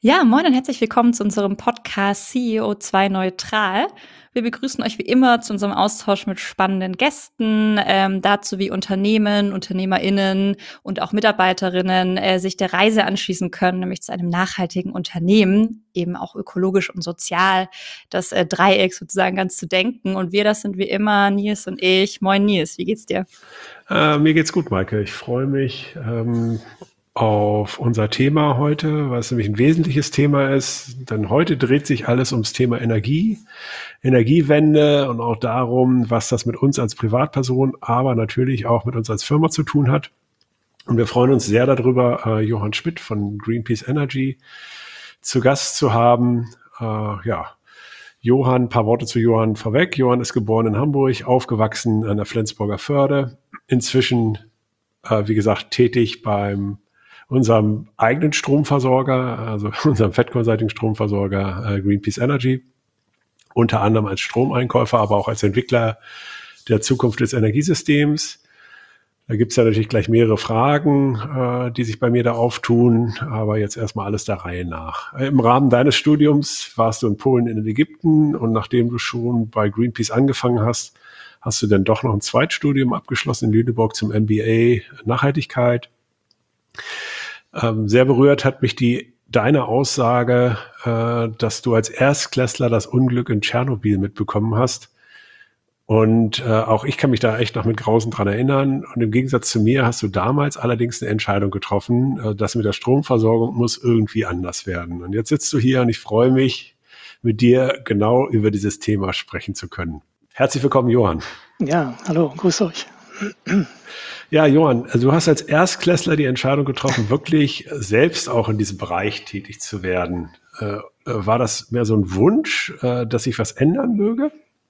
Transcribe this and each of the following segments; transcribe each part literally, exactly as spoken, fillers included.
Ja, moin und herzlich willkommen zu unserem Podcast C E O zwei Neutral. Wir begrüßen euch wie immer zu unserem Austausch mit spannenden Gästen, ähm, dazu wie Unternehmen, UnternehmerInnen und auch Mitarbeiterinnen äh, sich der Reise anschließen können, nämlich zu einem nachhaltigen Unternehmen, eben auch ökologisch und sozial, das äh, Dreieck sozusagen ganz zu denken. Und wir, das sind wie immer Nils und ich. Moin Nils, wie geht's dir? Äh, mir geht's gut, Maike. Ich freue mich ähm, auf unser Thema heute, was nämlich ein wesentliches Thema ist. Denn heute dreht sich alles ums Thema Energie, Energiewende und auch darum, was das mit uns als Privatperson, aber natürlich auch mit uns als Firma zu tun hat. Und wir freuen uns sehr darüber, äh, Johann Schmidt von Greenpeace Energy zu Gast zu haben. Äh, ja, Johann, ein paar Worte zu Johann vorweg. Johann ist geboren in Hamburg, aufgewachsen an der Flensburger Förde, inzwischen, äh, wie gesagt, tätig beim unserem eigenen Stromversorger, also unserem fettkonseitigen Stromversorger äh, Greenpeace Energy, unter anderem als Stromeinkäufer, aber auch als Entwickler der Zukunft des Energiesystems. Da gibt's ja natürlich gleich mehrere Fragen, äh, die sich bei mir da auftun, aber jetzt erstmal alles der Reihe nach. Im Rahmen deines Studiums warst du in Polen, in Ägypten, und nachdem du schon bei Greenpeace angefangen hast, hast du dann doch noch ein Zweitstudium abgeschlossen in Lüneburg zum M B A Nachhaltigkeit. Ähm, sehr berührt hat mich die deine Aussage, äh, dass du als Erstklässler das Unglück in Tschernobyl mitbekommen hast. Und äh, auch ich kann mich da echt noch mit Grausen dran erinnern. Und im Gegensatz zu mir hast du damals allerdings eine Entscheidung getroffen, äh, dass mit der Stromversorgung muss irgendwie anders werden. Und jetzt sitzt du hier und ich freue mich, mit dir genau über dieses Thema sprechen zu können. Herzlich willkommen, Johann. Ja, hallo, grüß euch. Ja, Johann, also du hast als Erstklässler die Entscheidung getroffen, wirklich selbst auch in diesem Bereich tätig zu werden. Äh, war das mehr so ein Wunsch, äh, dass sich was ändern möge?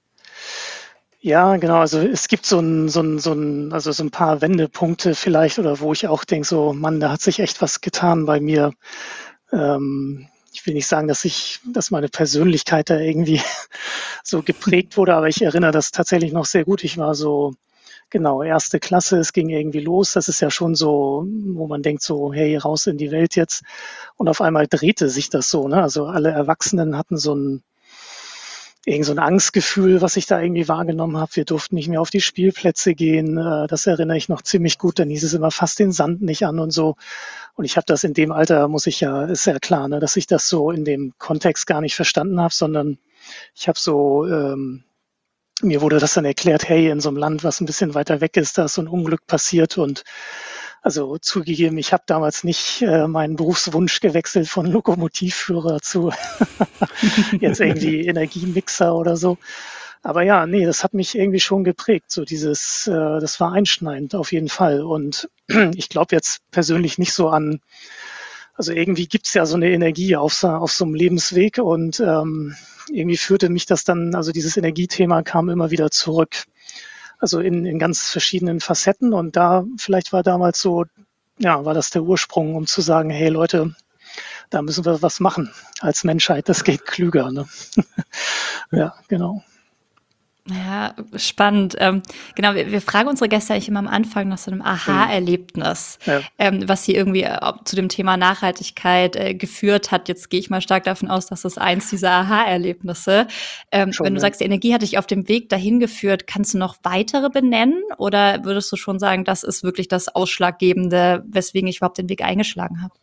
Ja, genau. Also es gibt so ein, so ein, so ein, also so ein paar Wendepunkte vielleicht, oder wo ich auch denke, so, Mann, da hat sich echt was getan bei mir. Ähm, ich will nicht sagen, dass ich, dass meine Persönlichkeit da irgendwie so geprägt wurde, aber ich erinnere das tatsächlich noch sehr gut. Ich war so, genau, erste Klasse, es ging irgendwie los. Das ist ja schon so, wo man denkt so, hey, raus in die Welt jetzt. Und auf einmal drehte sich das so, ne? Also alle Erwachsenen hatten so ein, irgend so ein Angstgefühl, was ich da irgendwie wahrgenommen habe. Wir durften nicht mehr auf die Spielplätze gehen. Äh, Das erinnere ich noch ziemlich gut. Dann hieß es immer, fass den Sand nicht an und so. Und ich habe das in dem Alter, muss ich ja, ist ja klar, ne, dass ich das so in dem Kontext gar nicht verstanden habe, sondern ich habe so, ähm, mir wurde das dann erklärt, hey, in so einem Land, was ein bisschen weiter weg ist, da ist so ein Unglück passiert. Und also zugegeben, ich habe damals nicht äh, meinen Berufswunsch gewechselt von Lokomotivführer zu jetzt irgendwie Energiemixer oder so. Aber ja, nee, das hat mich irgendwie schon geprägt. So dieses, äh, das war einschneidend auf jeden Fall. Und ich glaube jetzt persönlich nicht so an, also irgendwie gibt's ja so eine Energie auf so, auf so einem Lebensweg, und ähm, irgendwie führte mich das dann, also dieses Energiethema kam immer wieder zurück. Also in, in ganz verschiedenen Facetten, und da vielleicht war damals so, ja, war das der Ursprung, um zu sagen, hey Leute, da müssen wir was machen als Menschheit, das geht klüger. Ne? Ja, genau. Ja, spannend. Ähm, genau, wir, wir fragen unsere Gäste eigentlich immer am Anfang nach so einem Aha-Erlebnis, Ja, ähm, was sie irgendwie äh, ob zu dem Thema Nachhaltigkeit äh, geführt hat. Jetzt gehe ich mal stark davon aus, dass das eins dieser Aha-Erlebnisse. Ähm, wenn schon, du ja. sagst, die Energie hat dich auf dem Weg dahin geführt, kannst du noch weitere benennen? Oder würdest du schon sagen, das ist wirklich das Ausschlaggebende, weswegen ich überhaupt den Weg eingeschlagen habe?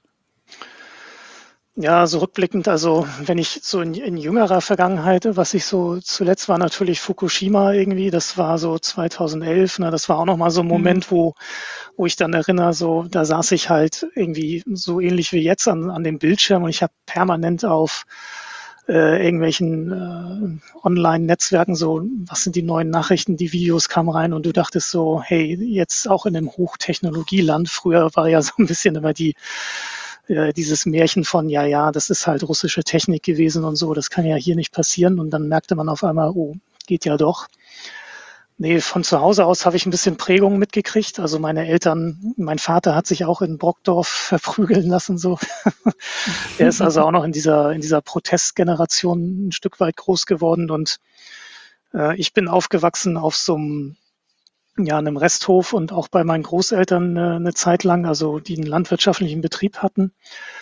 Ja, so rückblickend, also wenn ich so in, in jüngerer Vergangenheit, was ich so zuletzt war natürlich Fukushima irgendwie, das war so zweitausendelf, ne, das war auch nochmal so ein Mhm. Moment, wo, wo ich dann erinnere, so, da saß ich halt irgendwie so ähnlich wie jetzt an, an dem Bildschirm, und ich habe permanent auf äh, irgendwelchen äh, Online-Netzwerken so, was sind die neuen Nachrichten, die Videos kamen rein, und du dachtest so, hey, jetzt auch in einem Hochtechnologieland, früher war ja so ein bisschen immer die äh, dieses Märchen von, ja, ja, das ist halt russische Technik gewesen und so, das kann ja hier nicht passieren. Und dann merkte man auf einmal, oh, geht ja doch. Nee, von zu Hause aus habe ich ein bisschen Prägung mitgekriegt. Also meine Eltern, mein Vater hat sich auch in Brockdorf verprügeln lassen, so. Er ist also auch noch in dieser, in dieser Protestgeneration ein Stück weit groß geworden, und äh, ich bin aufgewachsen auf so einem, ja, einem Resthof, und auch bei meinen Großeltern äh, eine Zeit lang, also die einen landwirtschaftlichen Betrieb hatten.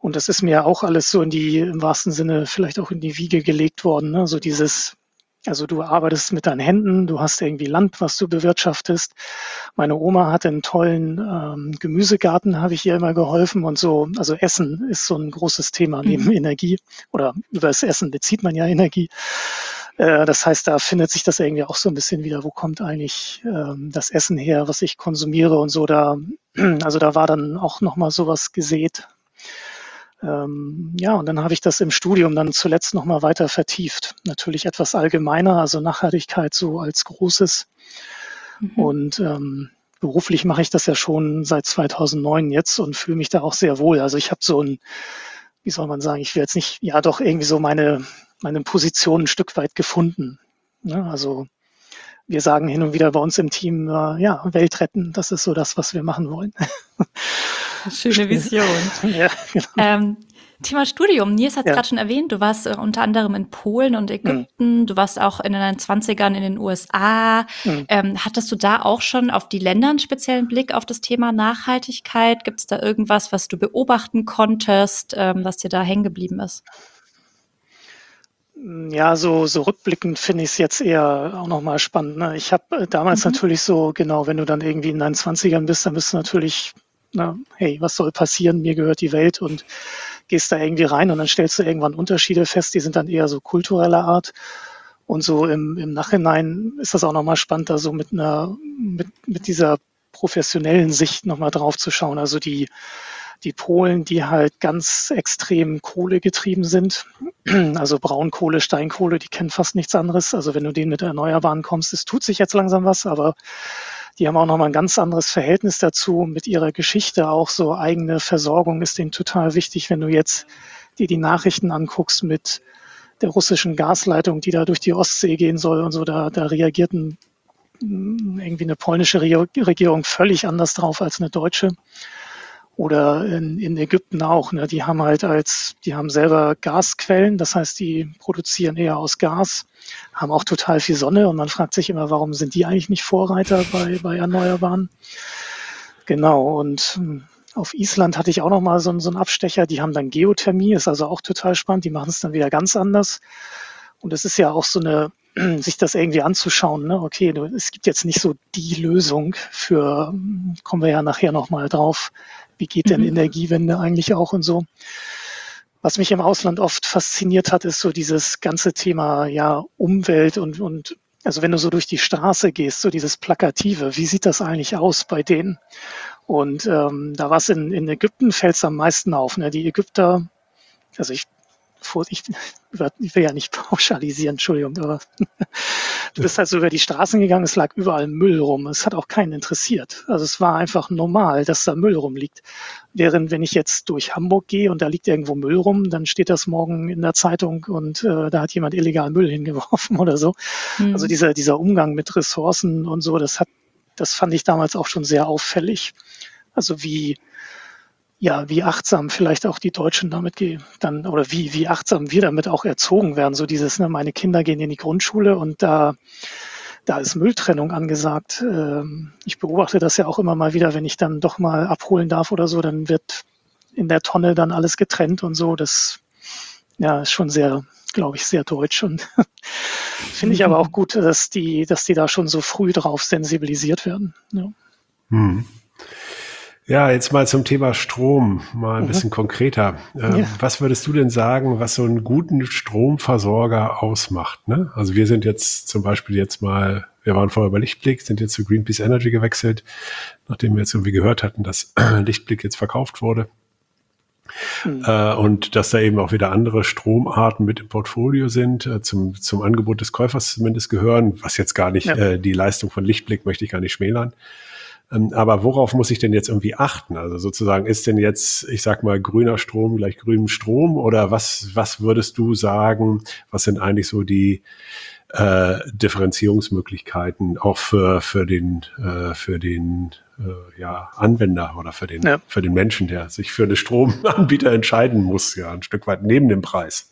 Und das ist mir auch alles so in die, im wahrsten Sinne, vielleicht auch in die Wiege gelegt worden. Ne? So dieses, also du arbeitest mit deinen Händen, du hast irgendwie Land, was du bewirtschaftest. Meine Oma hatte einen tollen ähm, Gemüsegarten, habe ich ihr immer geholfen und so. Also Essen ist so ein großes Thema neben Mhm. Energie, oder über das Essen bezieht man ja Energie. Äh, das heißt, da findet sich das irgendwie auch so ein bisschen wieder, wo kommt eigentlich ähm, das Essen her, was ich konsumiere und so. Da, also da war dann auch nochmal sowas gesät. Ähm, ja, und dann habe ich das im Studium dann zuletzt nochmal weiter vertieft. Natürlich etwas allgemeiner, also Nachhaltigkeit so als Großes. Mhm. Und ähm, beruflich mache ich das ja schon seit zweitausendneun jetzt und fühle mich da auch sehr wohl. Also ich habe so ein, wie soll man sagen, ich will jetzt nicht, ja doch irgendwie so meine, meine Position ein Stück weit gefunden. Ne? Also wir sagen hin und wieder bei uns im Team, äh, ja, Welt retten, das ist so das, was wir machen wollen. Schöne Vision. Ja, genau. Ähm, Thema Studium. Nils hat es Ja. gerade schon erwähnt, du warst äh, unter anderem in Polen und Ägypten, mhm. du warst auch in deinen Zwanzigern in den U S A. Mhm. Ähm, hattest du da auch schon auf die Länder einen speziellen Blick auf das Thema Nachhaltigkeit? Gibt es da irgendwas, was du beobachten konntest, ähm, was dir da hängen geblieben ist? Ja, so, so rückblickend finde ich es jetzt eher auch nochmal spannend. Ne? Ich habe damals mhm. natürlich so, genau, wenn du dann irgendwie in deinen Zwanzigern bist, dann bist du natürlich, na, hey, was soll passieren? Mir gehört die Welt und gehst da irgendwie rein und dann stellst du irgendwann Unterschiede fest, die sind dann eher so kultureller Art. Und so im, im Nachhinein ist das auch nochmal spannend, da so mit einer, mit, mit dieser professionellen Sicht nochmal drauf zu schauen. Also die, die Polen, die halt ganz extrem kohlegetrieben sind, also Braunkohle, Steinkohle, die kennen fast nichts anderes. Also wenn du denen mit Erneuerbaren kommst, es tut sich jetzt langsam was, aber die haben auch nochmal ein ganz anderes Verhältnis dazu, mit ihrer Geschichte auch so eigene Versorgung ist denen total wichtig. Wenn du jetzt dir die Nachrichten anguckst mit der russischen Gasleitung, die da durch die Ostsee gehen soll und so, da, da reagierten irgendwie eine polnische Regierung völlig anders drauf als eine deutsche. Oder in, in Ägypten auch. Ne? Die haben halt als, die haben selber Gasquellen, das heißt, die produzieren eher aus Gas, haben auch total viel Sonne und man fragt sich immer, warum sind die eigentlich nicht Vorreiter bei, bei Erneuerbaren? Genau, und auf Island hatte ich auch noch mal so, so einen Abstecher, die haben dann Geothermie, ist also auch total spannend, die machen es dann wieder ganz anders. Und es ist ja auch so eine, sich das irgendwie anzuschauen, ne? Okay, es gibt jetzt nicht so die Lösung für, kommen wir ja nachher nochmal drauf, wie geht denn mhm. Energiewende eigentlich auch und so. Was mich im Ausland oft fasziniert hat, ist so dieses ganze Thema ja Umwelt und, und also wenn du so durch die Straße gehst, so dieses Plakative, wie sieht das eigentlich aus bei denen? Und ähm, da war es in, in Ägypten, fällt es am meisten auf. Ne? Die Ägypter, also ich Ich, ich will ja nicht pauschalisieren, Entschuldigung, aber du bist halt so über die Straßen gegangen, es lag überall Müll rum. Es hat auch keinen interessiert. Also es war einfach normal, dass da Müll rumliegt. Während wenn ich jetzt durch Hamburg gehe und da liegt irgendwo Müll rum, dann steht das morgen in der Zeitung und äh, da hat jemand illegal Müll hingeworfen oder so. Mhm. Also dieser, dieser Umgang mit Ressourcen und so, das hat, das fand ich damals auch schon sehr auffällig. Also wie ja, wie achtsam vielleicht auch die Deutschen damit gehen, dann, oder wie, wie achtsam wir damit auch erzogen werden. So dieses, ne, meine Kinder gehen in die Grundschule und da, da ist Mülltrennung angesagt. Ähm, ich beobachte das ja auch immer mal wieder, wenn ich dann doch mal abholen darf oder so, dann wird in der Tonne dann alles getrennt und so. Das, ja, ist schon sehr, glaube ich, sehr deutsch und finde ich aber auch gut, dass die, dass die da schon so früh drauf sensibilisiert werden. Ja. Hm. Ja, jetzt mal zum Thema Strom, mal ein mhm. bisschen konkreter. Ähm, ja. Was würdest du denn sagen, was so einen guten Stromversorger ausmacht? Ne? Also wir sind jetzt zum Beispiel jetzt mal, wir waren vorher bei Lichtblick, sind jetzt zu Greenpeace Energy gewechselt, nachdem wir jetzt irgendwie gehört hatten, dass Lichtblick jetzt verkauft wurde. Mhm. Äh, und dass da eben auch wieder andere Stromarten mit im Portfolio sind, äh, zum, zum Angebot des Käufers zumindest gehören, was jetzt gar nicht, ja. äh, die Leistung von Lichtblick möchte ich gar nicht schmälern. Aber worauf muss ich denn jetzt irgendwie achten? Also sozusagen, ist denn jetzt, ich sag mal, grüner Strom gleich grünem Strom? Oder was, was würdest du sagen, was sind eigentlich so die äh, Differenzierungsmöglichkeiten auch für, für den, äh, für den äh, ja, Anwender oder für den, ja. für den Menschen, der sich für einen Stromanbieter entscheiden muss, ja, ein Stück weit neben dem Preis?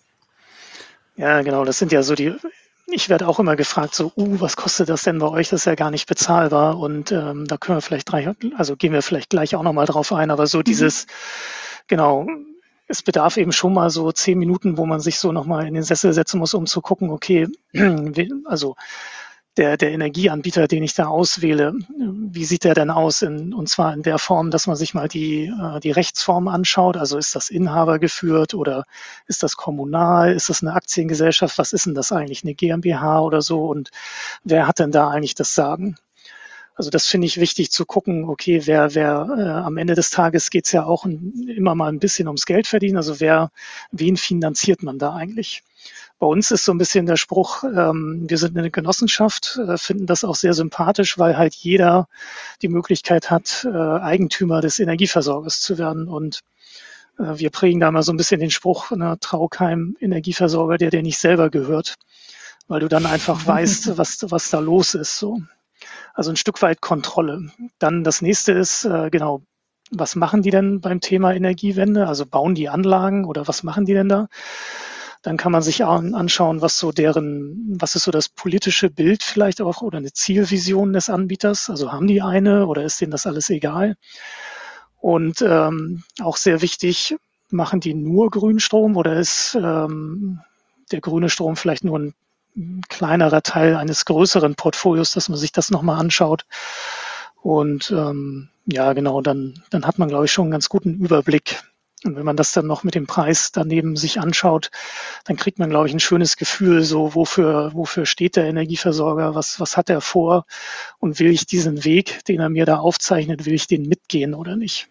Ja, genau, das sind ja so die... Ich werde auch immer gefragt, so, uh, was kostet das denn bei euch? Das ist ja gar nicht bezahlbar. Und ähm, da können wir vielleicht drei, also gehen wir vielleicht gleich auch nochmal drauf ein, aber so mhm. dieses, genau, es bedarf eben schon mal so zehn Minuten, wo man sich so nochmal in den Sessel setzen muss, um zu gucken, okay, also der, der Energieanbieter, den ich da auswähle, wie sieht der denn aus? In, und zwar in der Form, dass man sich mal die, die Rechtsform anschaut. Also ist das Inhaber geführt oder ist das kommunal? Ist das eine Aktiengesellschaft? Was ist denn das eigentlich? Eine GmbH oder so? Und wer hat denn da eigentlich das Sagen? Also das finde ich wichtig zu gucken, okay, wer, wer äh, am Ende des Tages geht es ja auch ein, immer mal ein bisschen ums Geld verdienen. Also wer, wen finanziert man da eigentlich? Bei uns ist so ein bisschen der Spruch, ähm, wir sind eine Genossenschaft, äh, finden das auch sehr sympathisch, weil halt jeder die Möglichkeit hat, äh, Eigentümer des Energieversorgers zu werden. Und äh, wir prägen da mal so ein bisschen den Spruch, ne, trau keinem Energieversorger, der dir nicht selber gehört, weil du dann einfach weißt, was, was da los ist. So. Also ein Stück weit Kontrolle. Dann das nächste ist, äh, genau, was machen die denn beim Thema Energiewende? Also bauen die Anlagen oder was machen die denn da? Dann kann man sich an, anschauen, was so deren, was ist so das politische Bild vielleicht auch oder eine Zielvision des Anbieters. Also haben die eine oder ist denen das alles egal? Und ähm, auch sehr wichtig, machen die nur Grünstrom oder ist ähm, der grüne Strom vielleicht nur ein kleinerer Teil eines größeren Portfolios, dass man sich das nochmal anschaut. Und ähm, ja, genau, dann, dann hat man, glaube ich, schon einen ganz guten Überblick. Und wenn man das dann noch mit dem Preis daneben sich anschaut, dann kriegt man, glaube ich, ein schönes Gefühl, so wofür, wofür steht der Energieversorger, was, was hat er vor und will ich diesen Weg, den er mir da aufzeichnet, will ich den mitgehen oder nicht?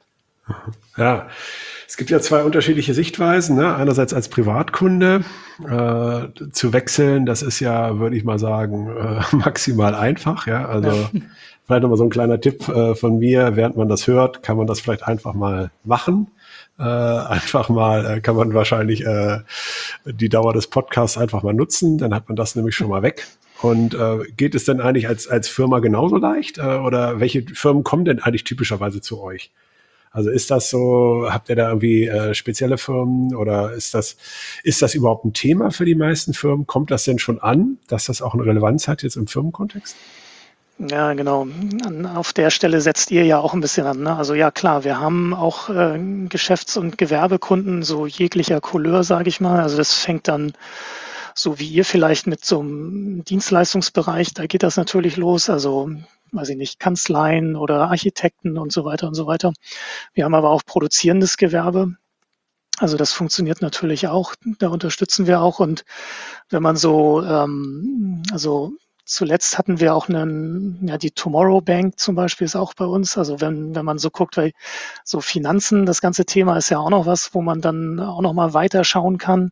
Ja, es gibt ja zwei unterschiedliche Sichtweisen. Ne? Einerseits als Privatkunde äh, zu wechseln, das ist ja, würde ich mal sagen, äh, maximal einfach. Ja, also ja. Vielleicht nochmal so ein kleiner Tipp äh, von mir, während man das hört, kann man das vielleicht einfach mal machen. Äh, einfach mal äh, kann man wahrscheinlich äh, die Dauer des Podcasts einfach mal nutzen, dann hat man das nämlich schon mal weg. Und äh, geht es denn eigentlich als als Firma genauso leicht? Äh, oder welche Firmen kommen denn eigentlich typischerweise zu euch? Also ist das so, habt ihr da irgendwie äh, spezielle Firmen oder ist das, ist das überhaupt ein Thema für die meisten Firmen? Kommt das denn schon an, dass das auch eine Relevanz hat jetzt im Firmenkontext? Ja, genau. An, auf der Stelle setzt ihr ja auch ein bisschen an. Ne? Also ja, klar, wir haben auch äh, Geschäfts- und Gewerbekunden, so jeglicher Couleur, sage ich mal. Also das fängt dann so wie ihr vielleicht mit so einem Dienstleistungsbereich, da geht das natürlich los. Also weiß ich nicht, Kanzleien oder Architekten und so weiter und so weiter. Wir haben aber auch produzierendes Gewerbe. Also das funktioniert natürlich auch. Da unterstützen wir auch. Und wenn man so, ähm, also zuletzt hatten wir auch einen, ja, die Tomorrow Bank zum Beispiel ist auch bei uns. Also wenn, wenn man so guckt, weil so Finanzen, das ganze Thema ist ja auch noch was, wo man dann auch noch mal weiter schauen kann.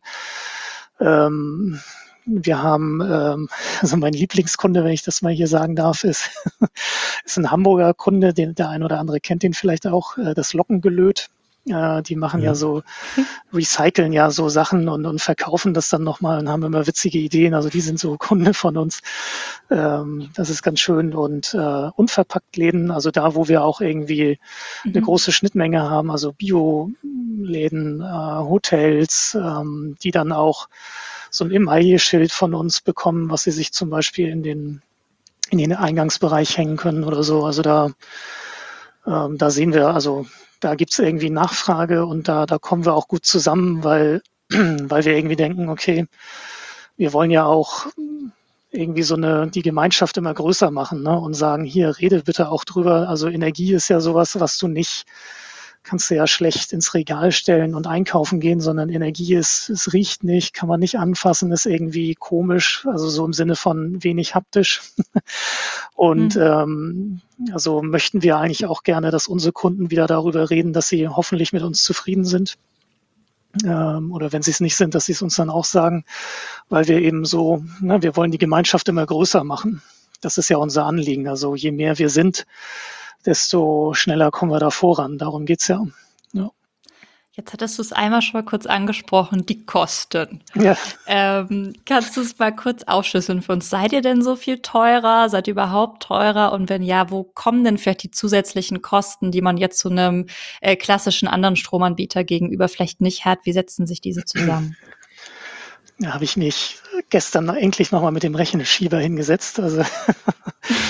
Ähm, wir haben, ähm, also mein Lieblingskunde, wenn ich das mal hier sagen darf, ist, ist ein Hamburger Kunde, den der ein oder andere kennt den vielleicht auch, äh, das Lockengelöt. Äh, die machen ja. ja so, recyceln ja so Sachen und, und verkaufen das dann nochmal und haben immer witzige Ideen. Also die sind so Kunde von uns. Ähm, das ist ganz schön. Und äh, Unverpacktläden, also da, wo wir auch irgendwie mhm. eine große Schnittmenge haben, also Bioläden, äh, Hotels, ähm, die dann auch so ein Emaille-Schild von uns bekommen, was sie sich zum Beispiel in den, in den Eingangsbereich hängen können oder so. Also da, ähm, da sehen wir, also da gibt es irgendwie Nachfrage und da, da kommen wir auch gut zusammen, weil, weil wir irgendwie denken, okay, wir wollen ja auch irgendwie so eine, die Gemeinschaft immer größer machen, ne? Und sagen, hier, rede bitte auch drüber. Also Energie ist ja sowas, was du nicht, kannst du ja schlecht ins Regal stellen und einkaufen gehen, sondern Energie ist, es riecht nicht, kann man nicht anfassen, ist irgendwie komisch, also so im Sinne von wenig haptisch. Und mhm. ähm, also möchten wir eigentlich auch gerne, dass unsere Kunden wieder darüber reden, dass sie hoffentlich mit uns zufrieden sind. Ähm, oder wenn sie es nicht sind, dass sie es uns dann auch sagen, weil wir eben so, na, wir wollen die Gemeinschaft immer größer machen. Das ist ja unser Anliegen. Also je mehr wir sind, desto schneller kommen wir da voran. Darum geht's ja. ja. Jetzt hattest du es einmal schon mal kurz angesprochen, die Kosten. Ja. Ähm, kannst du es mal kurz aufschlüsseln für uns? Seid ihr denn so viel teurer? Seid ihr überhaupt teurer? Und wenn ja, wo kommen denn vielleicht die zusätzlichen Kosten, die man jetzt zu einem äh, klassischen anderen Stromanbieter gegenüber vielleicht nicht hat? Wie setzen sich diese zusammen? Da habe ich mich gestern endlich nochmal mit dem Rechenschieber hingesetzt. Also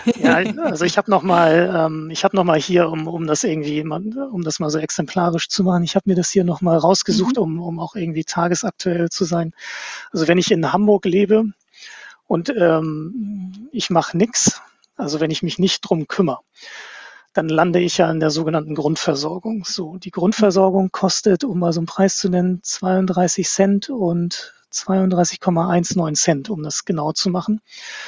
Ja, also ich habe noch mal, ähm, ich habe noch mal hier, um, um das irgendwie, mal, um das mal so exemplarisch zu machen, ich habe mir das hier noch mal rausgesucht, Mhm. um, um auch irgendwie tagesaktuell zu sein. Also wenn ich in Hamburg lebe und ähm, ich mache nichts, also wenn ich mich nicht drum kümmere, dann lande ich ja in der sogenannten Grundversorgung. So, die Grundversorgung kostet, um mal so einen Preis zu nennen, zweiunddreißig Cent und zweiunddreißig Komma neunzehn Cent, um das genau zu machen.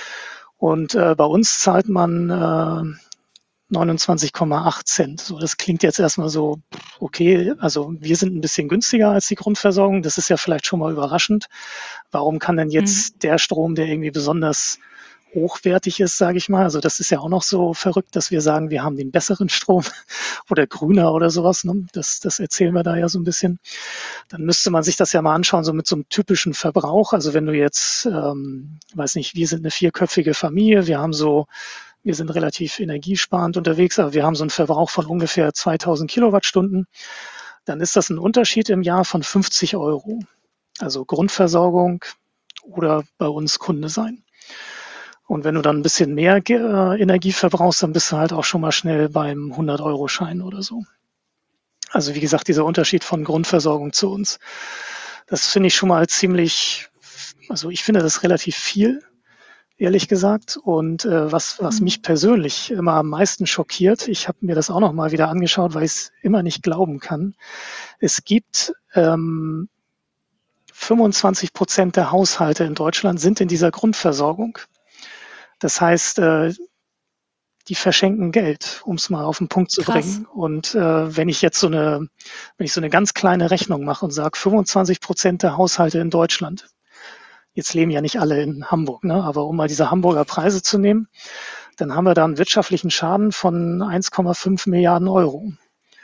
Und äh, bei uns zahlt man äh, neunundzwanzig Komma acht Cent. So, das klingt jetzt erstmal so, okay, also wir sind ein bisschen günstiger als die Grundversorgung. Das ist ja vielleicht schon mal überraschend. Warum kann denn Mhm. jetzt der Strom, der irgendwie besonders hochwertig ist, sage ich mal, also das ist ja auch noch so verrückt, dass wir sagen, wir haben den besseren Strom oder grüner oder sowas. Ne? Das, das erzählen wir da ja so ein bisschen. Dann müsste man sich das ja mal anschauen, so mit so einem typischen Verbrauch. Also wenn du jetzt, ähm, weiß nicht, wir sind eine vierköpfige Familie, wir haben so wir sind relativ energiesparend unterwegs, aber wir haben so einen Verbrauch von ungefähr zweitausend Kilowattstunden. Dann ist das ein Unterschied im Jahr von fünfzig Euro. Also Grundversorgung oder bei uns Kunde sein. Und wenn du dann ein bisschen mehr äh, Energie verbrauchst, dann bist du halt auch schon mal schnell beim hundert-Euro-Schein oder so. Also wie gesagt, dieser Unterschied von Grundversorgung zu uns. Das finde ich schon mal ziemlich, also ich finde das relativ viel, ehrlich gesagt. Und äh, was, was Mhm. mich persönlich immer am meisten schockiert, ich habe mir das auch noch mal wieder angeschaut, weil ich es immer nicht glauben kann. Es gibt ähm, fünfundzwanzig Prozent der Haushalte in Deutschland sind in dieser Grundversorgung. Das heißt, äh, die verschenken Geld, um es mal auf den Punkt zu Krass. bringen. Und äh, wenn ich jetzt so eine, wenn ich so eine ganz kleine Rechnung mache und sage, fünfundzwanzig Prozent der Haushalte in Deutschland, jetzt leben ja nicht alle in Hamburg, ne? Aber um mal diese Hamburger Preise zu nehmen, dann haben wir da einen wirtschaftlichen Schaden von eins Komma fünf Milliarden Euro.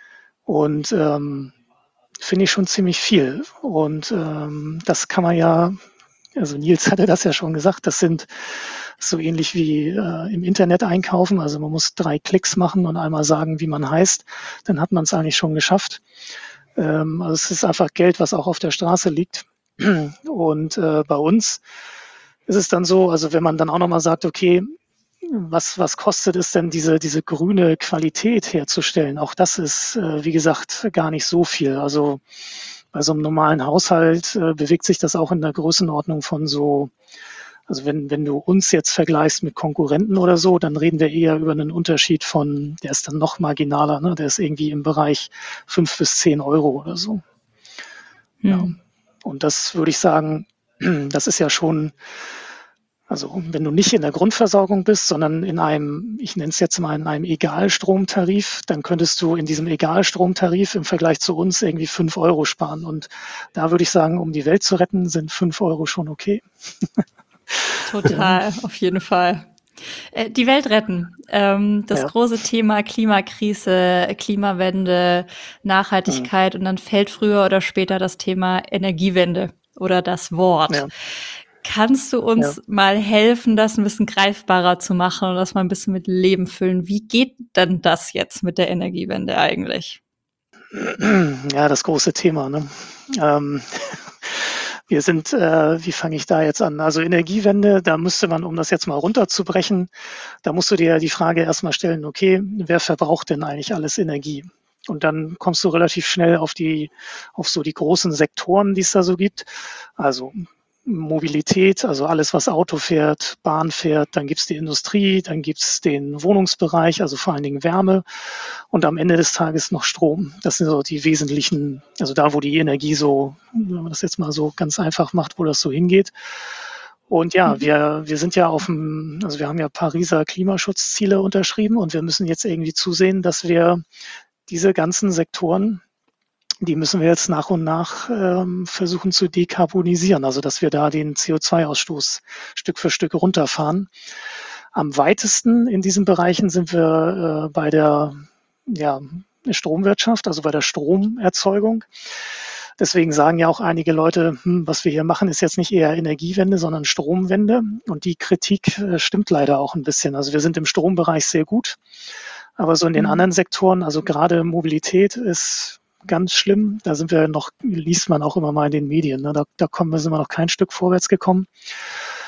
Und ähm, finde ich schon ziemlich viel. Und ähm, das kann man ja, also Nils hatte das ja schon gesagt, das sind so ähnlich wie äh, im Internet einkaufen. Also man muss drei Klicks machen und einmal sagen, wie man heißt. Dann hat man es eigentlich schon geschafft. Ähm, also es ist einfach Geld, was auch auf der Straße liegt. Und äh, bei uns ist es dann so, also wenn man dann auch nochmal sagt, okay, was, was kostet es denn, diese, diese grüne Qualität herzustellen? Auch das ist, äh, wie gesagt, gar nicht so viel. Also bei so einem normalen Haushalt äh, bewegt sich das auch in der Größenordnung von so, also wenn, wenn du uns jetzt vergleichst mit Konkurrenten oder so, dann reden wir eher über einen Unterschied von, der ist dann noch marginaler, ne? Der ist irgendwie im Bereich fünf bis zehn Euro oder so. Ja. Hm. Und das würde ich sagen, das ist ja schon, also wenn du nicht in der Grundversorgung bist, sondern in einem, ich nenne es jetzt mal in einem Egalstromtarif, dann könntest du in diesem Egalstromtarif im Vergleich zu uns irgendwie fünf Euro sparen. Und da würde ich sagen, um die Welt zu retten, sind fünf Euro schon okay. Ja, Total, auf jeden Fall. Äh, die Welt retten. Ähm, das ja, große Thema Klimakrise, Klimawende, hm, Nachhaltigkeit und dann fällt früher oder später das Thema Energiewende oder das Wort. ja, Kannst du ja. uns mal helfen, das ein bisschen greifbarer zu machen und das mal ein bisschen mit Leben füllen? Wie geht denn das jetzt mit der Energiewende eigentlich? Ja, das große Thema. Ne? Ähm, wir sind, äh, wie fange ich da jetzt an? Also Energiewende, da müsste man, um das jetzt mal runterzubrechen, da musst du dir die Frage erstmal stellen, okay, wer verbraucht denn eigentlich alles Energie? Und dann kommst du relativ schnell auf die, auf so die großen Sektoren, die es da so gibt. Also Mobilität, also alles, was Auto fährt, Bahn fährt, dann gibt's die Industrie, dann gibt's den Wohnungsbereich, also vor allen Dingen Wärme und am Ende des Tages noch Strom. Das sind so die wesentlichen, also da, wo die Energie so, wenn man das jetzt mal so ganz einfach macht, wo das so hingeht. Und ja, Mhm. wir, wir sind ja auf dem, also wir haben ja Pariser Klimaschutzziele unterschrieben und wir müssen jetzt irgendwie zusehen, dass wir diese ganzen Sektoren, die müssen wir jetzt nach und nach ähm, versuchen zu dekarbonisieren, also dass wir da den C O zwei Ausstoß Stück für Stück runterfahren. Am weitesten in diesen Bereichen sind wir äh, bei der ja, Stromwirtschaft, also bei der Stromerzeugung. Deswegen sagen ja auch einige Leute, hm, was wir hier machen, ist jetzt nicht eher Energiewende, sondern Stromwende. Und die Kritik äh, stimmt leider auch ein bisschen. Also wir sind im Strombereich sehr gut, aber so in den Mhm. anderen Sektoren, also gerade Mobilität ist ganz schlimm. Da sind wir noch, liest man auch immer mal in den Medien. Ne? Da, da kommen wir, sind wir noch kein Stück vorwärts gekommen.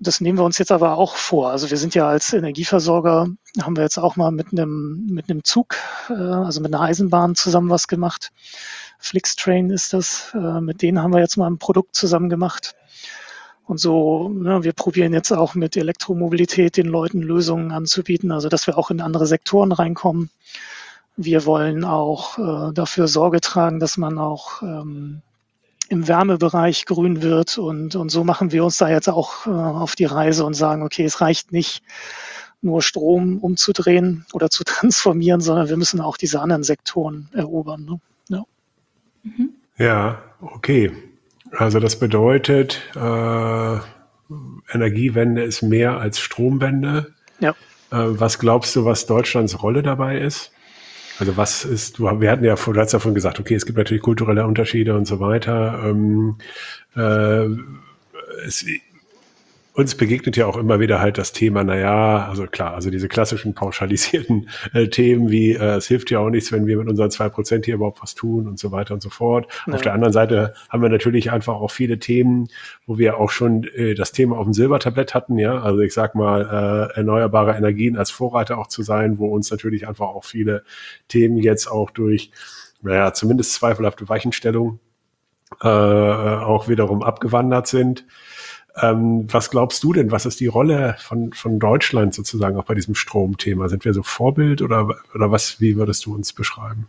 Das nehmen wir uns jetzt aber auch vor. Also wir sind ja als Energieversorger, haben wir jetzt auch mal mit einem, mit einem Zug, äh, also mit einer Eisenbahn zusammen was gemacht. Flixtrain ist das. Äh, mit denen haben wir jetzt mal ein Produkt zusammen gemacht. Und so, ne, wir probieren jetzt auch mit Elektromobilität den Leuten Lösungen anzubieten, also dass wir auch in andere Sektoren reinkommen. Wir wollen auch äh, dafür Sorge tragen, dass man auch ähm, im Wärmebereich grün wird. Und, und so machen wir uns da jetzt auch äh, auf die Reise und sagen, okay, es reicht nicht, nur Strom umzudrehen oder zu transformieren, sondern wir müssen auch diese anderen Sektoren erobern. Ne? Ja. Mhm. Ja, okay. Also das bedeutet, äh, Energiewende ist mehr als Stromwende. Ja. Äh, was glaubst du, was Deutschlands Rolle dabei ist? Also was ist, du, wir hatten ja, du hast davon gesagt, okay, es gibt natürlich kulturelle Unterschiede und so weiter. Ähm, äh, es, uns begegnet ja auch immer wieder halt das Thema, naja, also klar, also diese klassischen pauschalisierten äh, Themen wie, äh, es hilft ja auch nichts, wenn wir mit unseren zwei Prozent hier überhaupt was tun und so weiter und so fort. Ja. Auf der anderen Seite haben wir natürlich einfach auch viele Themen, wo wir auch schon äh, das Thema auf dem Silbertablett hatten, ja, also ich sag mal, äh, erneuerbare Energien als Vorreiter auch zu sein, wo uns natürlich einfach auch viele Themen jetzt auch durch, naja, zumindest zweifelhafte Weichenstellung äh, auch wiederum abgewandert sind. Ähm, was glaubst du denn, was ist die Rolle von, von Deutschland sozusagen auch bei diesem Stromthema? Sind wir so Vorbild oder, oder was, wie würdest du uns beschreiben?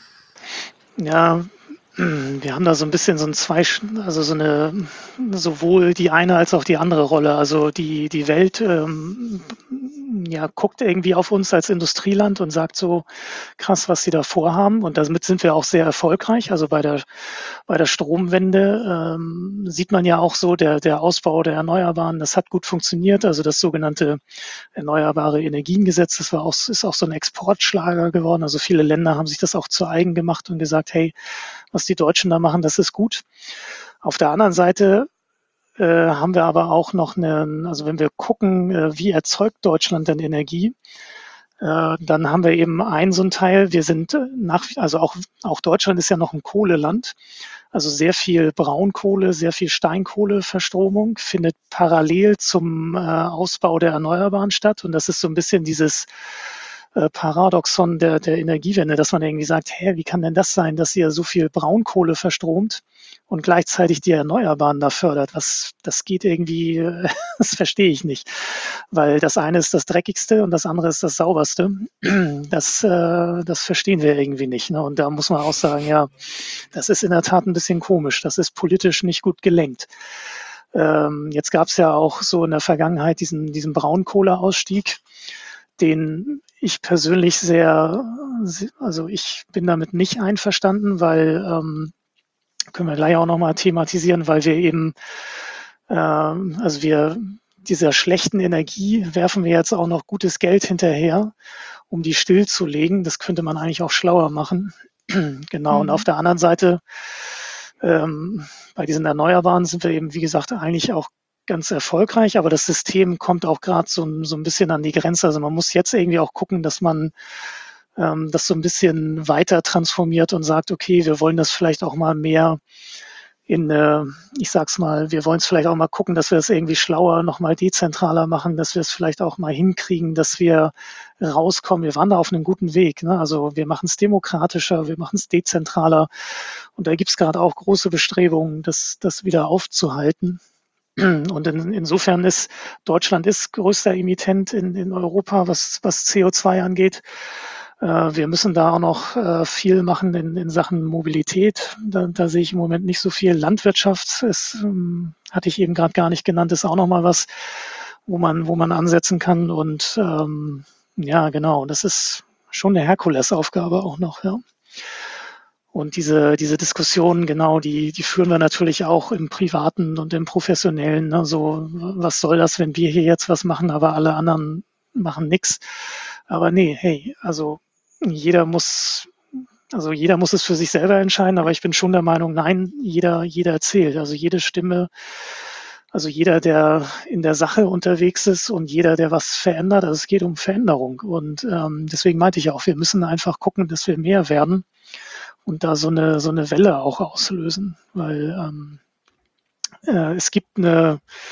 Ja, wir haben da so ein bisschen so ein zwei, also so eine, sowohl die eine als auch die andere Rolle. Also die, die Welt ähm, ja, guckt irgendwie auf uns als Industrieland und sagt so, krass, was sie da vorhaben. Und damit sind wir auch sehr erfolgreich. Also bei der, bei der Stromwende ähm, sieht man ja auch so, der, der Ausbau der Erneuerbaren, das hat gut funktioniert. Also das sogenannte Erneuerbare Energiengesetz, das war auch, ist auch so ein Exportschlager geworden. Also viele Länder haben sich das auch zu eigen gemacht und gesagt, hey, was die Deutschen da machen, das ist gut. Auf der anderen Seite äh, haben wir aber auch noch eine, also wenn wir gucken, äh, wie erzeugt Deutschland denn Energie, äh, dann haben wir eben einen so einen Teil, wir sind nach, also auch, auch Deutschland ist ja noch ein Kohleland, also sehr viel Braunkohle, sehr viel Steinkohleverstromung findet parallel zum äh, Ausbau der Erneuerbaren statt. Und das ist so ein bisschen dieses äh, Paradoxon der, der Energiewende, dass man irgendwie sagt, hä, wie kann denn das sein, dass ihr so viel Braunkohle verstromt und gleichzeitig die Erneuerbaren da fördert? Was, das geht irgendwie, äh, das verstehe ich nicht. Weil das eine ist das Dreckigste und das andere ist das Sauberste. Das, äh, das verstehen wir irgendwie nicht. Ne? Und da muss man auch sagen, ja, das ist in der Tat ein bisschen komisch. Das ist politisch nicht gut gelenkt. Ähm, jetzt gab es ja auch so in der Vergangenheit diesen, diesen Braunkohleausstieg, den ich persönlich sehr, also ich bin damit nicht einverstanden, weil, ähm, können wir gleich auch nochmal thematisieren, weil wir eben, ähm, also wir, dieser schlechten Energie werfen wir jetzt auch noch gutes Geld hinterher, um die stillzulegen. Das könnte man eigentlich auch schlauer machen. Genau, mhm. Und auf der anderen Seite, ähm, bei diesen Erneuerbaren sind wir eben, wie gesagt, eigentlich auch ganz erfolgreich, aber das System kommt auch gerade so, so ein bisschen an die Grenze. Also man muss jetzt irgendwie auch gucken, dass man ähm, das so ein bisschen weiter transformiert und sagt, okay, wir wollen das vielleicht auch mal mehr in, äh, ich sag's mal, wir wollen es vielleicht auch mal gucken, dass wir es irgendwie schlauer, nochmal dezentraler machen, dass wir es vielleicht auch mal hinkriegen, dass wir rauskommen. Wir waren da auf einem guten Weg. Ne? Also wir machen es demokratischer, wir machen es dezentraler. Und da gibt es gerade auch große Bestrebungen, das, das wieder aufzuhalten. Und in, insofern ist Deutschland ist größter Emittent in, in Europa, was, was C O zwei angeht. Äh, wir müssen da auch noch äh, viel machen in, in Sachen Mobilität. Da, da sehe ich im Moment nicht so viel. Landwirtschaft ist, ähm, hatte ich eben gerade gar nicht genannt, ist auch noch mal was, wo man, wo man ansetzen kann. Und ähm, ja, genau, das ist schon eine Herkulesaufgabe auch noch, ja. Und diese, diese Diskussionen, genau, die, die führen wir natürlich auch im Privaten und im Professionellen. Ne? So, was soll das, wenn wir hier jetzt was machen, aber alle anderen machen nichts? Aber nee, hey, also jeder muss, also jeder muss es für sich selber entscheiden, aber ich bin schon der Meinung, nein, jeder, jeder zählt. Also jede Stimme, also jeder, der in der Sache unterwegs ist und jeder, der was verändert, also es geht um Veränderung. Und ähm, deswegen meinte ich auch, wir müssen einfach gucken, dass wir mehr werden und da so eine, so eine Welle auch auslösen, weil ähm, äh, es gibt eine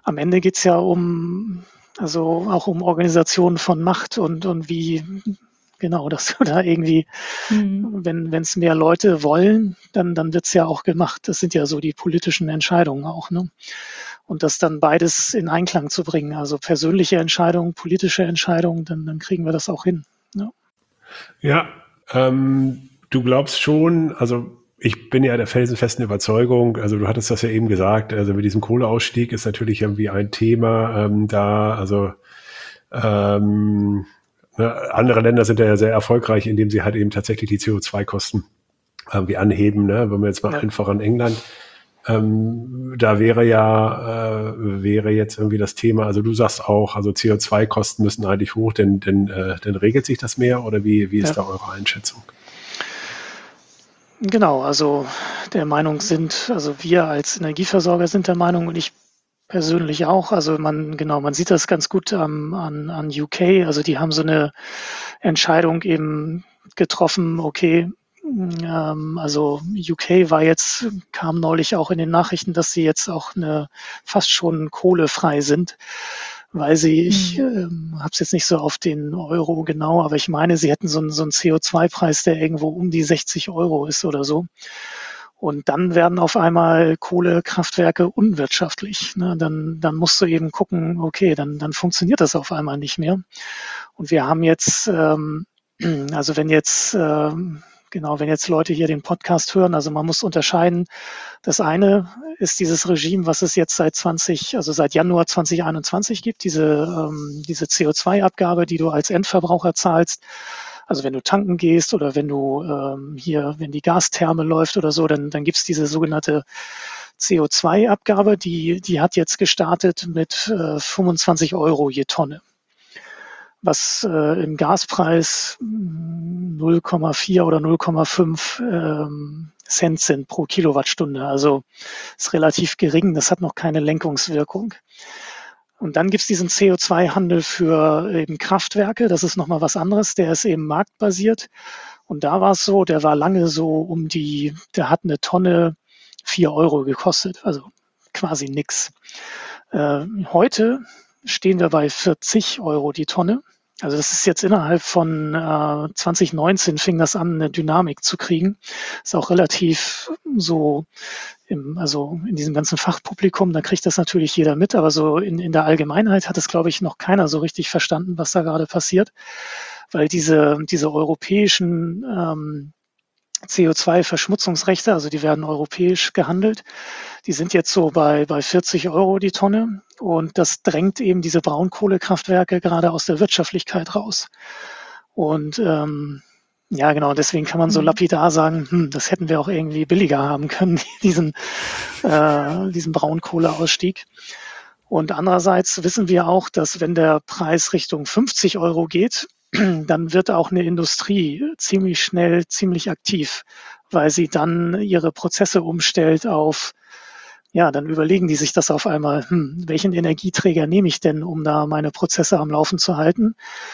am Ende geht's ja um, also auch um Organisation von Macht und, und wie, genau, dass du da irgendwie, Mhm. wenn wenn es mehr Leute wollen, dann, dann wird's ja auch gemacht. Das sind ja so die politischen Entscheidungen auch, ne? Und das dann beides in Einklang zu bringen, also persönliche Entscheidungen, politische Entscheidungen, dann, dann kriegen wir das auch hin. Ja. Ja, ähm, du glaubst schon, also ich bin ja der felsenfesten Überzeugung, also du hattest das ja eben gesagt, also mit diesem Kohleausstieg ist natürlich irgendwie ein Thema ähm, da, also ähm, ne, andere Länder sind ja sehr erfolgreich, indem sie halt eben tatsächlich die C O zwei Kosten irgendwie anheben, ne? Wenn wir jetzt mal Ja. einfach an England, ähm, da wäre ja, äh, wäre jetzt irgendwie das Thema, also du sagst auch, also C O zwei Kosten müssen eigentlich hoch, denn, denn, äh, dann regelt sich das mehr oder wie, wie ist Ja. da eure Einschätzung? Genau, also der Meinung sind, also wir als Energieversorger sind der Meinung und ich persönlich auch, also man, genau, man sieht das ganz gut ähm, an, an U K, also die haben so eine Entscheidung eben getroffen, okay, ähm, also U K war jetzt, kam neulich auch in den Nachrichten, dass sie jetzt auch eine fast schon kohlefrei sind, weil sie, ich Mhm. ähm, habe es jetzt nicht so auf den Euro genau, aber ich meine, sie hätten so einen, so einen C O zwei Preis, der irgendwo um die sechzig Euro ist oder so. Und dann werden auf einmal Kohlekraftwerke unwirtschaftlich. Ne? Dann, dann musst du eben gucken, okay, dann, dann funktioniert das auf einmal nicht mehr. Und wir haben jetzt, ähm, also wenn jetzt, ähm, genau, wenn jetzt Leute hier den Podcast hören, also man muss unterscheiden, das eine ist dieses Regime, was es jetzt seit zwanzig, also seit Januar zwanzig einundzwanzig gibt, diese, ähm, diese C O zwei Abgabe, die du als Endverbraucher zahlst. Also wenn du tanken gehst oder wenn du ähm, hier, wenn die Gastherme läuft oder so, dann, dann gibt's diese sogenannte C O zwei Abgabe, die, die hat jetzt gestartet mit äh, fünfundzwanzig Euro je Tonne, was äh, im Gaspreis null Komma vier oder null Komma fünf ähm, Cent sind pro Kilowattstunde. Also ist relativ gering, das hat noch keine Lenkungswirkung. Und dann gibt's diesen C O zwei Handel für eben Kraftwerke, das ist nochmal was anderes, der ist eben marktbasiert. Und da war es so, der war lange so um die, der hat eine Tonne vier Euro gekostet, also quasi nix. Äh, heute stehen wir bei vierzig Euro die Tonne. Also das ist jetzt innerhalb von äh, zwanzig neunzehn fing das an, eine Dynamik zu kriegen. Ist auch relativ so im, also in diesem ganzen Fachpublikum, da kriegt das natürlich jeder mit, aber so in, in der Allgemeinheit hat es, glaube ich, noch keiner so richtig verstanden, was da gerade passiert, weil diese, diese europäischen ähm, C O zwei Verschmutzungsrechte, also die werden europäisch gehandelt, die sind jetzt so bei, bei vierzig Euro die Tonne und das drängt eben diese Braunkohlekraftwerke gerade aus der Wirtschaftlichkeit raus. Und ähm, ja, genau, deswegen kann man so Mhm. lapidar sagen, hm, das hätten wir auch irgendwie billiger haben können, diesen, äh, diesen Braunkohleausstieg. Und andererseits wissen wir auch, dass wenn der Preis Richtung fünfzig Euro geht, dann wird auch eine Industrie ziemlich schnell ziemlich aktiv, weil sie dann ihre Prozesse umstellt auf, ja, dann überlegen die sich das auf einmal, hm, welchen Energieträger nehme ich denn, um da meine Prozesse am Laufen zu halten?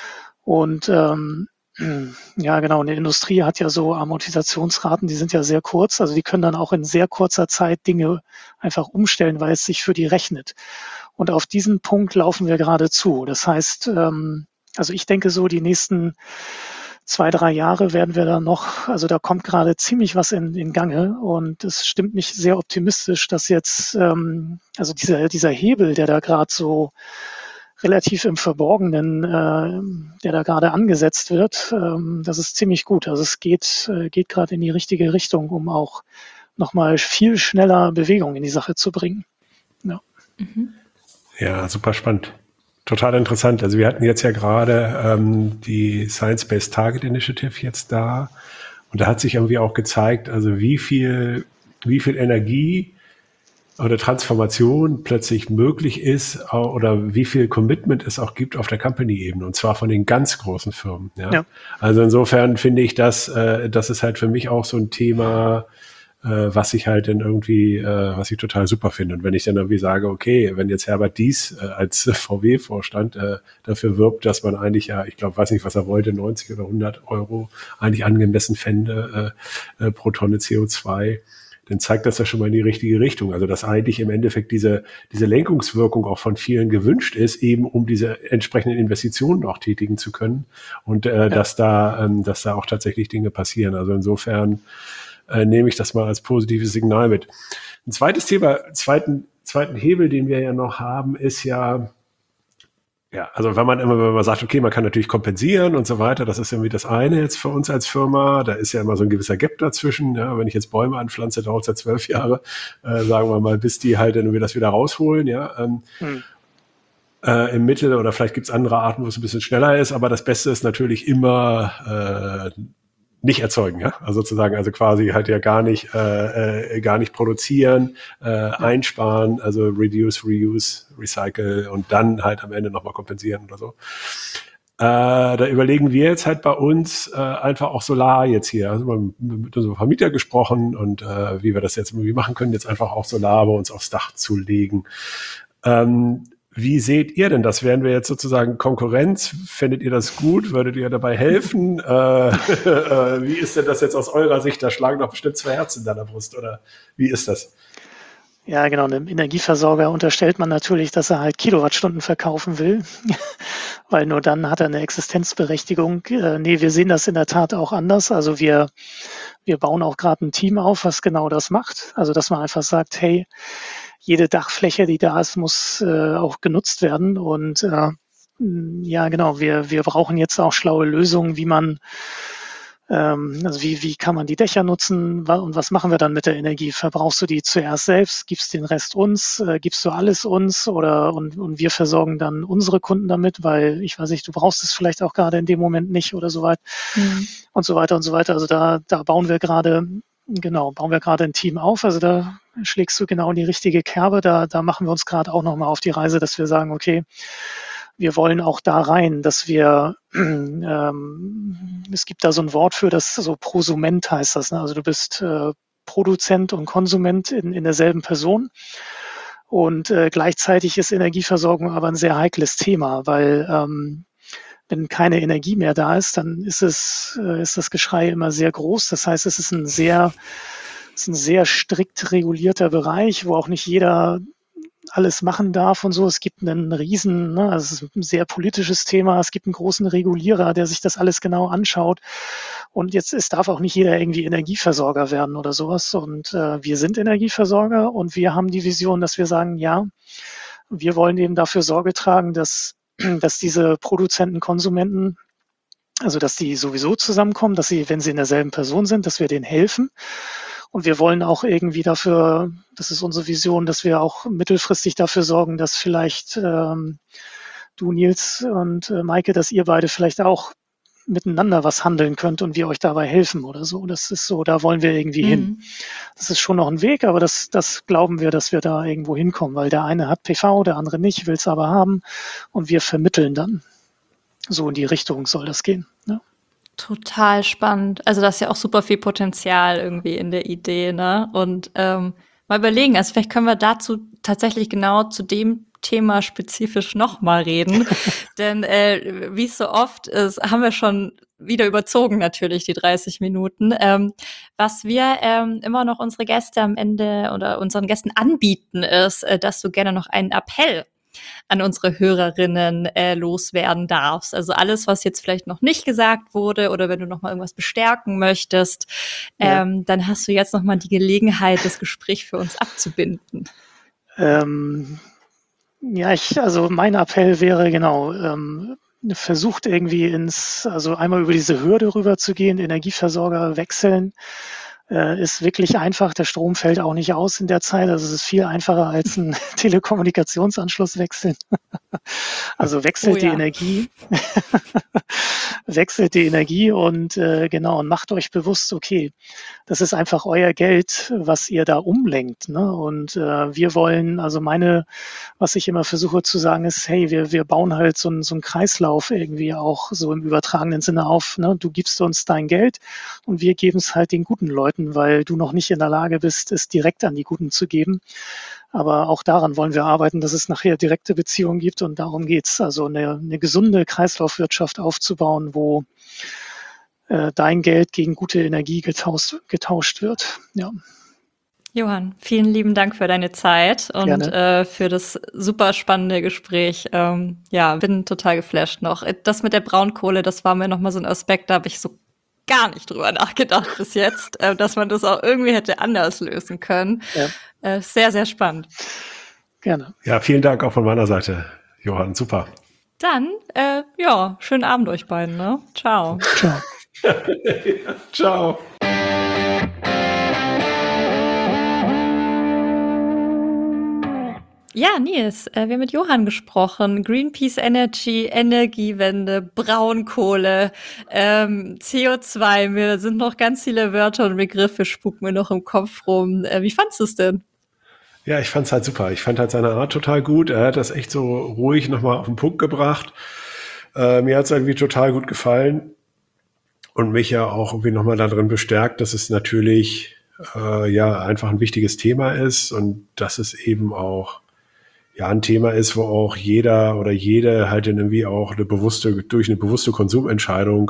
Und ähm, ja, genau, eine Industrie hat ja so Amortisationsraten, die sind ja sehr kurz, also die können dann auch in sehr kurzer Zeit Dinge einfach umstellen, weil es sich für die rechnet. Und auf diesen Punkt laufen wir gerade zu. Das heißt, ähm, also ich denke so, die nächsten zwei, drei Jahre werden wir da noch, also da kommt gerade ziemlich was in, in Gange und es stimmt mich sehr optimistisch, dass jetzt, ähm, also dieser, dieser Hebel, der da gerade so relativ im Verborgenen, äh, der da gerade angesetzt wird, ähm, das ist ziemlich gut. Also es geht, äh, geht gerade in die richtige Richtung, um auch nochmal viel schneller Bewegung in die Sache zu bringen. Ja. Mhm. Ja, super spannend. Total interessant. Also wir hatten jetzt ja gerade ähm, die Science-Based Target Initiative jetzt da und da hat sich irgendwie auch gezeigt, also wie viel, wie viel Energie oder Transformation plötzlich möglich ist oder wie viel Commitment es auch gibt auf der Company-Ebene und zwar von den ganz großen Firmen. Ja. Ja. Also insofern finde ich, dass äh, das ist halt für mich auch so ein Thema, äh, was ich halt dann irgendwie, äh, was ich total super finde. Und wenn ich dann irgendwie sage, okay, wenn jetzt Herbert Diess äh, als V W-Vorstand äh, dafür wirbt, dass man eigentlich ja, ich glaube, weiß nicht, was er wollte, neunzig oder hundert Euro eigentlich angemessen fände äh, äh, pro Tonne C O zwei, dann zeigt das ja schon mal in die richtige Richtung. Also dass eigentlich im Endeffekt diese, diese Lenkungswirkung auch von vielen gewünscht ist, eben um diese entsprechenden Investitionen auch tätigen zu können und äh, ja. dass da, ähm, dass da auch tatsächlich Dinge passieren. Also insofern äh, nehme ich das mal als positives Signal mit. Ein zweites Thema, zweiten, zweiten Hebel, den wir ja noch haben, ist ja, ja, also wenn man immer, wenn man sagt, okay, man kann natürlich kompensieren und so weiter, das ist irgendwie das eine jetzt für uns als Firma, da ist ja immer so ein gewisser Gap dazwischen, ja, wenn ich jetzt Bäume anpflanze, dauert es ja zwölf Jahre, äh, sagen wir mal, bis die halt irgendwie das wieder rausholen, ja, ähm, hm. äh, im Mittel oder vielleicht gibt's andere Arten, wo es ein bisschen schneller ist, aber das Beste ist natürlich immer äh, nicht erzeugen, ja, also sozusagen, also quasi halt ja gar nicht, äh, äh, gar nicht produzieren, äh, ja. einsparen, also reduce, reuse, recycle und dann halt am Ende nochmal kompensieren oder so. Äh, da überlegen wir jetzt halt bei uns äh, einfach auch Solar jetzt hier, also wir haben mit unserem Vermieter gesprochen und äh, wie wir das jetzt irgendwie machen können, jetzt einfach auch Solar bei uns aufs Dach zu legen. Ähm, Wie seht ihr denn das? Wären wir jetzt sozusagen Konkurrenz? Fändet ihr das gut? Würdet ihr dabei helfen? äh, äh, wie ist denn das jetzt aus eurer Sicht? Da schlagen doch bestimmt zwei Herzen in deiner Brust, oder wie ist das? Ja, genau. Einem Energieversorger unterstellt man natürlich, dass er halt Kilowattstunden verkaufen will, weil nur dann hat er eine Existenzberechtigung. Äh, nee, wir sehen das in der Tat auch anders. Also wir, wir bauen auch gerade ein Team auf, was genau das macht. Also dass man einfach sagt, hey, jede Dachfläche, die da ist, muss äh, auch genutzt werden. Und äh, ja, genau, wir, wir brauchen jetzt auch schlaue Lösungen, wie man, ähm, also wie, wie kann man die Dächer nutzen und was machen wir dann mit der Energie? Verbrauchst du die zuerst selbst, gibst den Rest uns, äh, gibst du alles uns oder und, und wir versorgen dann unsere Kunden damit, weil ich weiß nicht, du brauchst es vielleicht auch gerade in dem Moment nicht oder so weit mhm. und so weiter und so weiter. Also da, da bauen wir gerade Genau, bauen wir gerade ein Team auf. Also da schlägst du genau in die richtige Kerbe. Da, da machen wir uns gerade auch nochmal auf die Reise, dass wir sagen, okay, wir wollen auch da rein, dass wir, ähm, es gibt da so ein Wort für, das so Prosument heißt das. Ne? Also du bist äh, Produzent und Konsument in, in derselben Person. Und äh, gleichzeitig ist Energieversorgung aber ein sehr heikles Thema, weil ähm, wenn keine Energie mehr da ist, dann ist es, ist das Geschrei immer sehr groß. Das heißt, es ist ein sehr, es ist ein sehr strikt regulierter Bereich, wo auch nicht jeder alles machen darf und so. Es gibt einen riesen, ne, also es ist ein sehr politisches Thema. Es gibt einen großen Regulierer, der sich das alles genau anschaut. Und jetzt, es darf auch nicht jeder irgendwie Energieversorger werden oder sowas. Und äh, wir sind Energieversorger und wir haben die Vision, dass wir sagen, ja, wir wollen eben dafür Sorge tragen, dass dass diese Produzenten, Konsumenten, also dass die sowieso zusammenkommen, dass sie, wenn sie in derselben Person sind, dass wir denen helfen. Und wir wollen auch irgendwie dafür, das ist unsere Vision, dass wir auch mittelfristig dafür sorgen, dass vielleicht ähm, du, Nils und äh, Maike, dass ihr beide vielleicht auch miteinander was handeln könnt und wir euch dabei helfen oder so. Das ist so, da wollen wir irgendwie mhm. hin. Das ist schon noch ein Weg, aber das, das glauben wir, dass wir da irgendwo hinkommen, weil der eine hat P V, der andere nicht, will es aber haben und wir vermitteln dann. So in die Richtung soll das gehen. Ne? Total spannend. Also da ist ja auch super viel Potenzial irgendwie in der Idee, ne? Und ähm, mal überlegen, also vielleicht können wir dazu tatsächlich genau zu dem Thema spezifisch nochmal reden. Denn äh, wie es so oft ist, haben wir schon wieder überzogen natürlich die dreißig Minuten. Ähm, was wir ähm, immer noch unsere Gäste am Ende oder unseren Gästen anbieten, ist, äh, dass du gerne noch einen Appell an unsere Hörerinnen äh, loswerden darfst. Also alles, was jetzt vielleicht noch nicht gesagt wurde oder wenn du noch mal irgendwas bestärken möchtest, ja. ähm, dann hast du jetzt noch mal die Gelegenheit, das Gespräch für uns abzubinden. Ähm Ja, ich, also mein Appell wäre genau, ähm, versucht irgendwie ins, also einmal über diese Hürde rüber zu gehen, Energieversorger wechseln, äh, ist wirklich einfach. Der Strom fällt auch nicht aus in der Zeit. Also es ist viel einfacher als ein Telekommunikationsanschluss wechseln. Also wechselt oh, ja. die Energie, wechselt die Energie und äh, genau und macht euch bewusst, okay, das ist einfach euer Geld, was ihr da umlenkt. Ne? Und äh, wir wollen, also meine, was ich immer versuche zu sagen, ist, hey, wir, wir bauen halt so, ein, so einen Kreislauf irgendwie auch so im übertragenen Sinne auf. Ne? Du gibst uns dein Geld und wir geben es halt den guten Leuten, weil du noch nicht in der Lage bist, es direkt an die Guten zu geben. Aber auch daran wollen wir arbeiten, dass es nachher direkte Beziehungen gibt und darum geht's. Also eine, eine gesunde Kreislaufwirtschaft aufzubauen, wo äh, dein Geld gegen gute Energie getauscht, getauscht wird. Ja. Johann, vielen lieben Dank für deine Zeit und äh, für das super spannende Gespräch. Ähm, ja, bin total geflasht noch. Das mit der Braunkohle, das war mir nochmal so ein Aspekt, da habe ich so gar nicht drüber nachgedacht bis jetzt, äh, dass man das auch irgendwie hätte anders lösen können. Ja. Äh, sehr, sehr spannend. Gerne. Ja, vielen Dank auch von meiner Seite, Johann. Super. Dann, äh, ja, schönen Abend euch beiden, ne? Ciao. Ciao. Ciao. Ja, Nils, äh, wir haben mit Johann gesprochen. Greenpeace Energy, Energiewende, Braunkohle, ähm, C O zwei. Mir sind noch ganz viele Wörter und Begriffe, spuken mir noch im Kopf rum. Äh, wie fandst du es denn? Ja, ich fand's halt super. Ich fand halt seine Art total gut. Er hat das echt so ruhig nochmal auf den Punkt gebracht. Äh, mir hat's irgendwie total gut gefallen und mich ja auch irgendwie nochmal darin bestärkt, dass es natürlich äh, ja einfach ein wichtiges Thema ist und dass es eben auch ja ein Thema ist, wo auch jeder oder jede halt irgendwie auch eine bewusste, durch eine bewusste Konsumentscheidung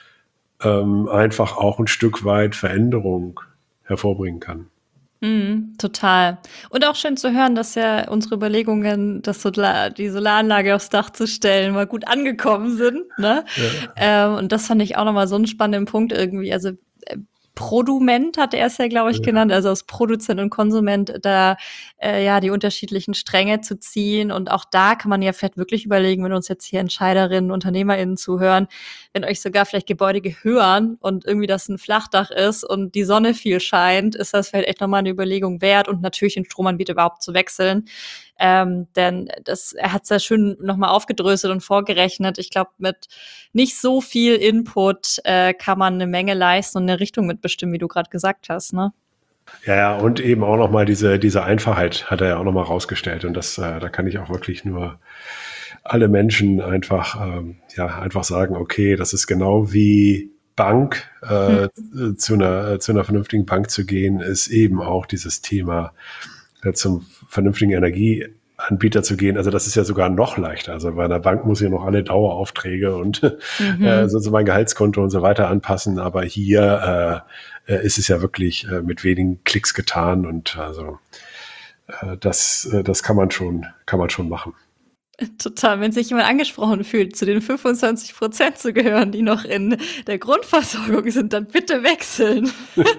ähm, einfach auch ein Stück weit Veränderung hervorbringen kann. Mm, total. Und auch schön zu hören, dass ja unsere Überlegungen, das Solar, die Solaranlage aufs Dach zu stellen, mal gut angekommen sind. Ne? Ja. Ähm, und das fand ich auch nochmal so einen spannenden Punkt irgendwie. Also äh, Produment hat er es ja, glaube ich, ja. genannt, also aus Produzent und Konsument da äh, ja die unterschiedlichen Stränge zu ziehen. Und auch da kann man ja vielleicht wirklich überlegen, wenn uns jetzt hier Entscheiderinnen, UnternehmerInnen zuhören, wenn euch sogar vielleicht Gebäude gehören und irgendwie das ein Flachdach ist und die Sonne viel scheint, ist das vielleicht echt nochmal eine Überlegung wert und natürlich den Stromanbieter überhaupt zu wechseln. Ähm, denn das, er hat es ja schön nochmal aufgedröselt und vorgerechnet. Ich glaube, mit nicht so viel Input äh, kann man eine Menge leisten und eine Richtung mitbestimmen, wie du gerade gesagt hast, ne? Ja, ja, und eben auch nochmal diese, diese Einfachheit hat er ja auch nochmal rausgestellt. Und das, äh, da kann ich auch wirklich nur alle Menschen einfach, ähm, ja, einfach sagen, okay, das ist genau wie Bank, äh, hm. zu einer, zu einer vernünftigen Bank zu gehen, ist eben auch dieses Thema äh, zum vernünftigen Energieanbieter zu gehen. Also das ist ja sogar noch leichter. Also bei einer Bank muss ich noch alle Daueraufträge und mhm. äh, so, so mein Gehaltskonto und so weiter anpassen. Aber hier äh, ist es ja wirklich äh, mit wenigen Klicks getan und also äh, das, äh, das kann man schon, kann man schon machen. Total, wenn sich jemand angesprochen fühlt, zu den fünfundzwanzig Prozent zu gehören, die noch in der Grundversorgung sind, dann bitte wechseln.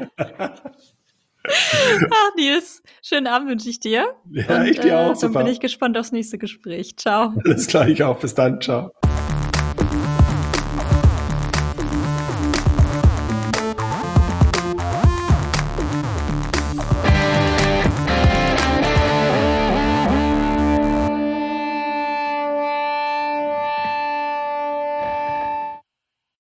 Ach, Nils, schönen Abend wünsche ich dir. Ja, und, ich dir auch. Äh, dann super. bin ich gespannt aufs nächste Gespräch. Ciao. Alles klar, ich auch. Bis dann. Ciao.